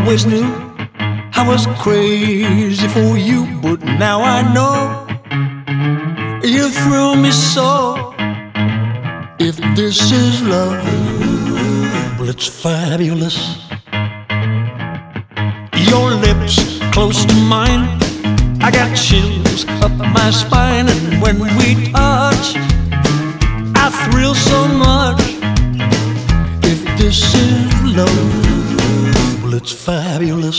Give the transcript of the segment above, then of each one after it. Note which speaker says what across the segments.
Speaker 1: always knew I was crazy for you, but now I know you thrill me so. If this is love, well, it's fabulous. Your lips close to mine, I got chills up my spine, and when we touch, I thrill so much. If this is love, well, it's fabulous.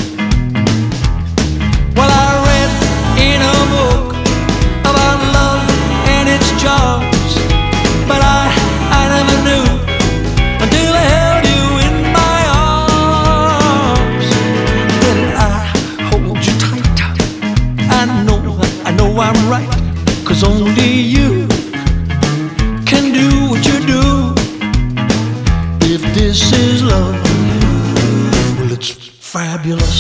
Speaker 1: Well, I read in a book about love and its charms, but I never knew until I held you in my arms. When I hold you tight, I know I'm right, 'cause only you can do what you do. If this is love, well, it's fabulous.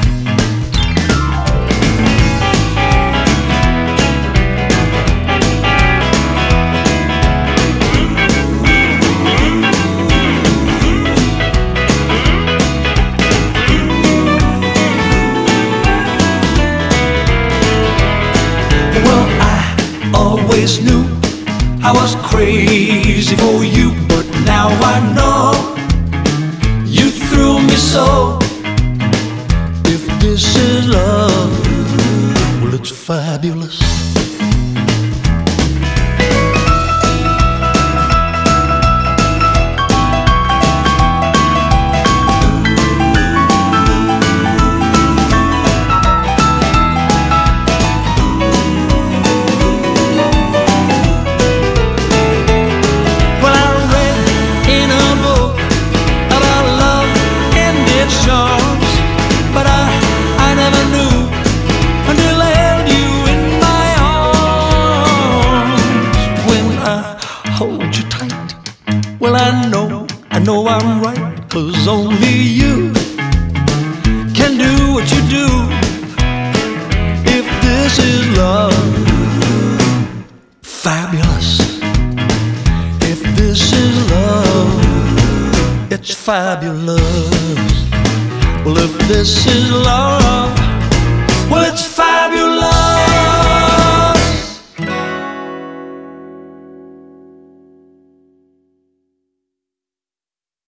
Speaker 1: Always knew I was crazy for you, but now I know you thrill me so. If this is love, well, it's fabulous. But I never knew until I held you in my arms. When I hold you tight, well, I know I'm right, 'cause only you can do what you do. If this is love, fabulous. If this is love, it's fabulous. Well, if this is love, well, it's